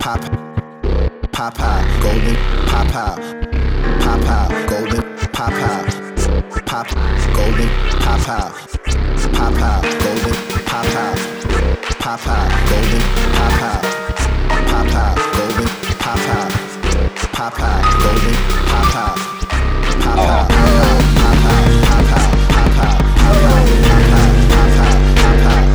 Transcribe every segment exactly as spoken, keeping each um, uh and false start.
pop, pop out, golden, pop out, pop out, golden, pop out, pop, golden, pop out, pop out, golden, pop out, pop out, golden, pop out, pop out, golden, pop out, pop out, golden, pop out, pop out, pop out, pop out, pop out, pop out, pop out, pop out, pop out.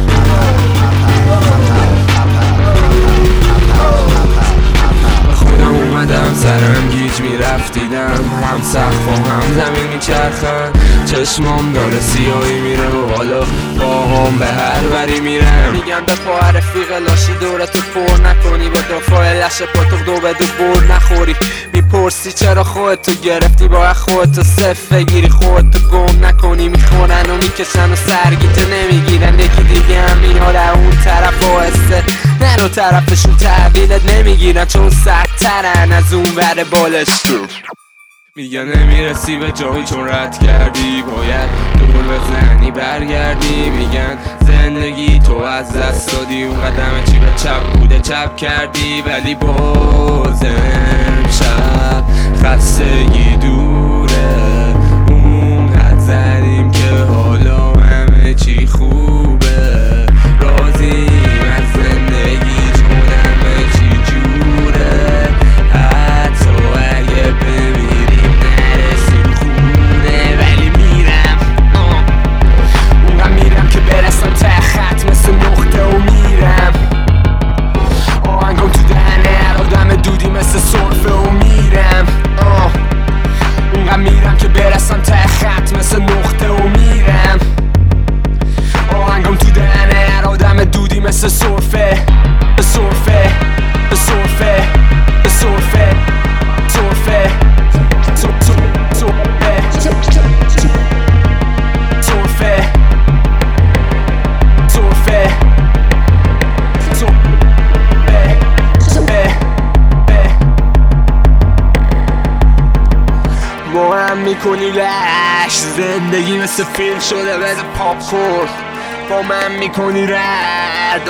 خودم اومدم سرم گیج میرفت دیدم هم سقف و هم زمین میچرخن چشمام داره سیاهی میره و حالا باهم به هر وری میرم میگم به پا رفیق لاشی دورتو پر نکنی با دفاع لشه پاتو دو به دو برد نخوری میپرسی چرا خودتو گرفتی با خودتو صف بگیری خودتو گم نکنی میخونن و میکشن و سرگیتو نمیگیرن یکی دیگه هم میاد اون طرف آهسته نرو طرفشون تحویلت نمیگیرن چون سخترن از اون ور بالش میگن نمیرسی به جایی چون رد کردی باید دور بزنی برگردی میگن زندگی تو از دست دادی اون قدم چی به چپ بوده چپ کردی ولی بازم شب خستگی دوره اون قد زدیم که حالا همه چی خوبه راضیم از زندگی چون همه چی جوره حتی اگه بمیریم نرسیم خونه ولی میرم اونقدر میرم که برسم ته خط مثل نقطه و میرم آهنگم تو دهنه هر آدم دودی مثل سرفه و میرم اونقدر میرم که برسم ته خط مثل نقطه و میرم آهنگم تو دهنه هر آدم دودی مثل سرفه سرفه سرفه سرفه سرفه با هم میکنی لش زندگی مثل فیلم شده بده پاپ کورن با من میکنی رد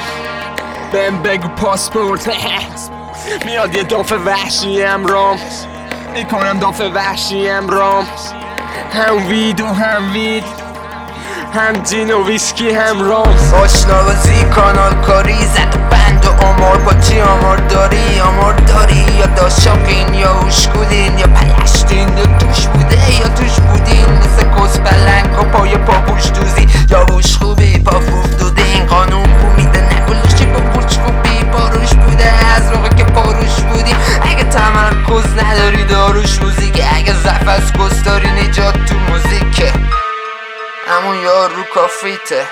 بهم بگو پاسپورت میاد یه دافع وحشی امرام میکنم دافع وحشی امرام هم وید و هم وید هم جین و ویسکی هم رام آشنا بازی کانال کاری زد و بند و آمار با چی آمار داری آمار داری یا داشاقین یا اوشکودین یا پلشتین یا توش بوده یا توش بودین مثل کس پلنگ و پای پاپوش دوزی یا بوش خوبی پا فوف دوده این قانون بومیده نگلوشی با بوش خوبی پاروش بوده از موقع که پاروش بودی اگه تمرکز نداری داروش موزیکه اگه ضعف از کس داری نجات تو موزیکه همون یار رو کافیته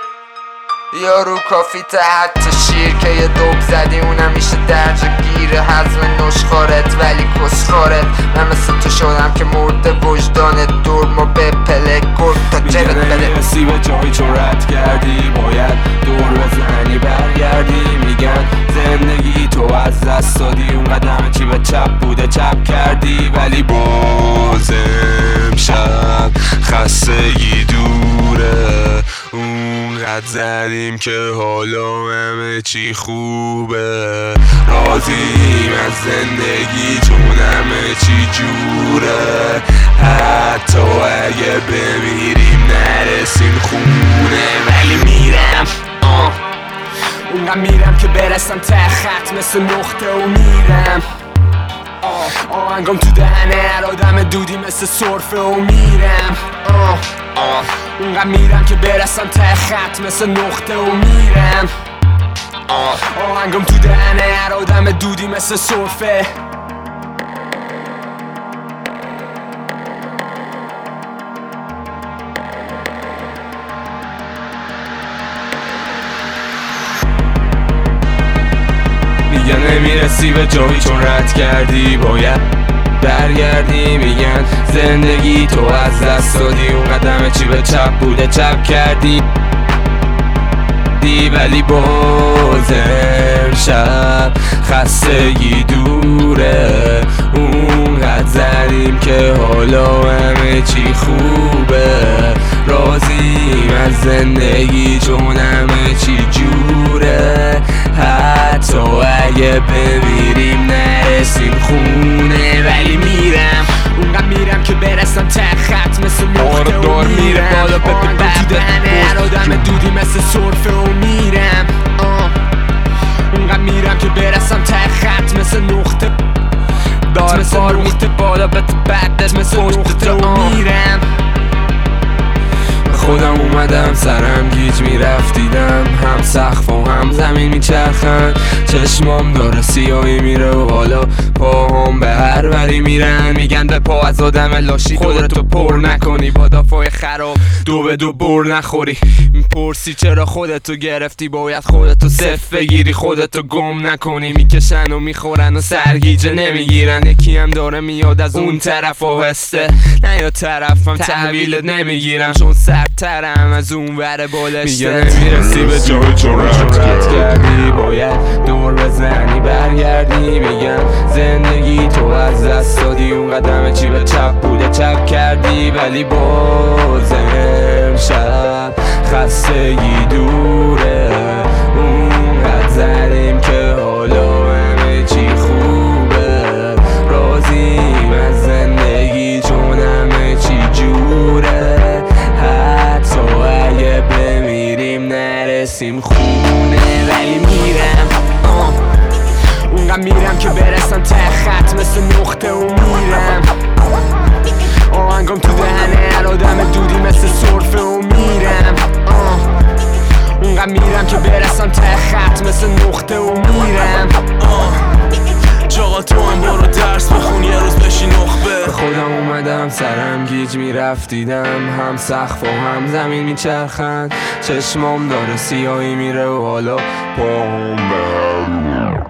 یا رو کافیته حتی شیر که یه دوب زدی اونم میشه درجه گیره حزم نشخارت ولی کسخارت من مثل تو شدم که مرده وجدانت دور ما به پله گرد تا جلت بده میگن نمیرسی به جایی چون رد کردی باید دور بزنی برگردی میگن زندگی تو از دست دادی اون قدم چی به چپ بوده چپ کردی ولی بازم شب خستگی دوره اونقدر زدیم که حالا همه چی خوبه راضیم از زندگی چون همه چی جوره حتی اگه بمیریم نرسیم خونه ولی میرم اونقدر میرم که برسم ته خط مثل نقطه و میرم آهنگم تو دهنه هر آدم دودی مثل سرفه و میرم اونقدر میرم که برسم ته خط مثل نقطه و میرم آهنگم تو دهنه هر آدم دودی مثل سرفه میگن نمیرسی به جایی چون رد کردی باید برگردی میگن زندگی تو از دست دادی اون قدم چی به چپ بوده چپ کردی دی ولی بازم شب خستگی دوره اونقدر زدیم که حالا همه چی خوبه راضیم از زندگی چون همه چی جوره حتی اگه اگه بمیریم نرسیم خونه ولی میرم اونقدر میرم که برسم ته خط مثل نقطه و میرم بالا ببین بدنه هر آدم دودی مثل سرفه و میرم اونقدر میرم که برسم ته خط مثل نقطه دار مثل نقطه بالا بت بعدش مثل نقطه و میرم خودم اومدم سرم گیج میرفت دیدم هم سقف و هم زمین میچرخن چشمام داره سیاهی میره و حالا پاهم به هر وری میرن میگن به پا از آدم لاشی خودتو پر نکنی با دافای خراب دو به دو بر نخوری میپرسی چرا خودتو گرفتی باید خودتو صفر بگیری خودتو گم نکنی میکشن و میخورن و سرگیجه نمیگیرن یکی هم داره میاد از اون طرف و هسته نه یا طرفم تحویلت نمیگیرم چون سرترم از اون ور بالشته میگه نمیرسی به جای چون رفت کردی باید دور بزنی برگردی میگن زندگی تو از دست دادی اون قدم چی به چپ بوده چپ کردی ولی بازم شب خستگی دوره اونقدر زدیم که حالا همه چی خوبه راضیم از زندگی چون همه چی جوره حتی اگه بمیریم نرسیم خونه ولی میرم اونقدر میرم که برسم ته خط مثل نقطه و میرم آهنگم تو دهنه هر آدم دودی مثل سرفه و میرم اونقدر میرم که برسم ته خط مثل نقطه و میرم چاقا تو هم برو درس بخون یه روز بشی نخبه خودم اومدم سرم گیج میرفت دیدم هم سقف و هم زمین میچرخن چشمام داره سیاهی میره و حالا پاهم به